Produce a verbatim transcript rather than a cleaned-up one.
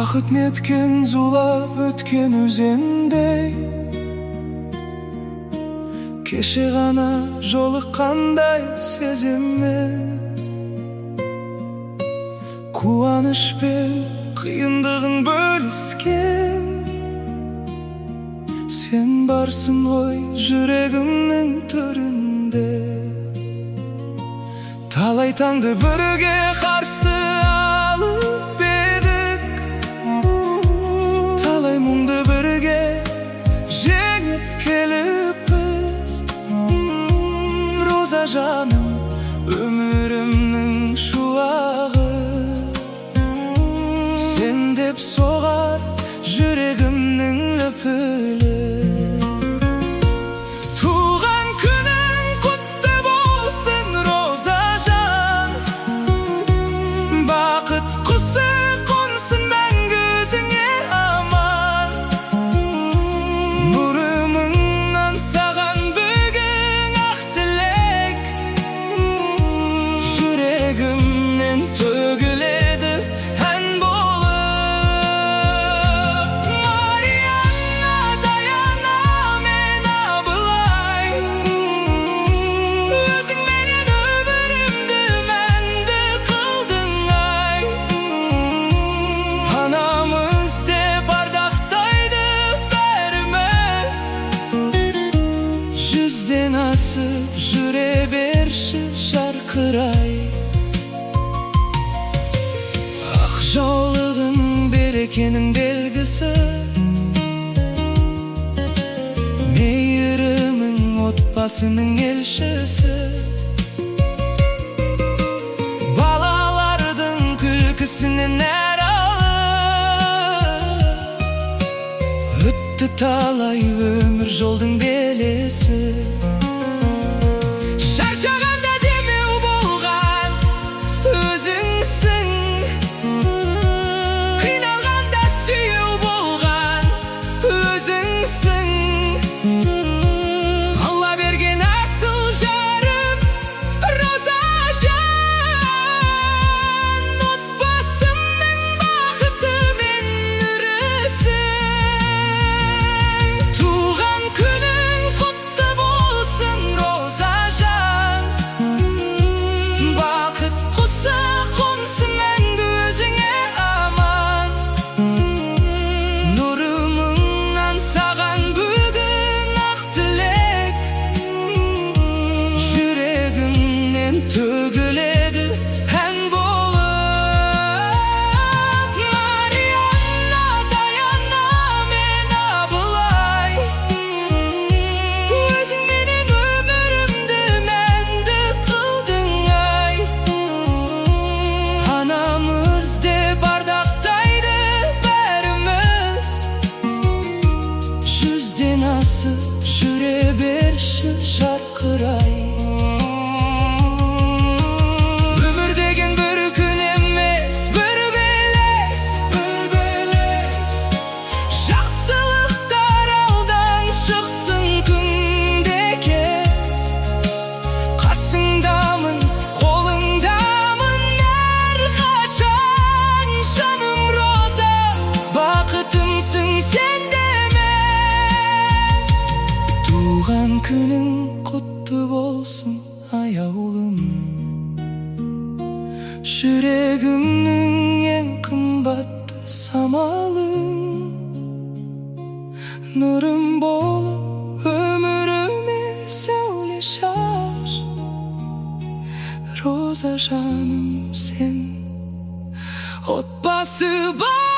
Бақыт неткен зулап өткен өзендей, кеше ғана жолыққандай сеземмен. Қуаныш пен қиындығын бөліскен, сен барсың ғой жүрегімнің төрінде. Талай таңды бірге қарсы алып едік, талай мұңды бірге жеңіп келіппіз. Роза жаным, өмірімнің шуағы, сен деп соғар жүрегімнің лүпілі. Туған күнің құтты болсын, Роза жан. Бақыт құсы қонсын мәңгі өзіңе аман. Нұрымыңнан саған бүгін ақ тілек, жүрегімнен төгіледі ән болып. Марианна, Даяна мен Абылай, өзің менен өмірімді мәнді қылдың ай. Анамыз деп ардақтайды бәріміз, жүзден асып жүре берші жарқырай. Ақ жаулығың берекенің белгісі, мейірімің отбасының елшісі. Балалардың күлкісінен нәр алып, өтті талай өмір жолдың белесі. Шаршағанда демеу болған өзіңсің, қиналғанда сүйеу болған өзіңсің. Алла берген асыл жарым, Роза жан. Отбасымның бақыты мен нұрысың. Туған күнің құтты болсын, Роза жан. Бақыт құсы қонсын мәңгі өзіңе аман. Нұрымыңнан саған бүгін ақ тілек, жүрегімнен төгіледі ән болып. Марианна, Даяна мен Абылай, өзің менен өмірімді мәнді қылдың ай. Анамыз деп ардақтайды бәріміз, жүзден асып жүре берші жарқырай. Өмір деген бір күн емес, бір белес, бір белес. Жақсылықтар алдан шықсын күнде кез. Қасыңдамын, қолыңдамын әрқашан. Жаным Роза, бақытымсың сен де емес. Туған күнің құтты болсын аяулым, жүрегімнің ең қымбатты самалың. Нұрым болып өміріме сәуле шаш, Роза жаным сен. Отбасы бар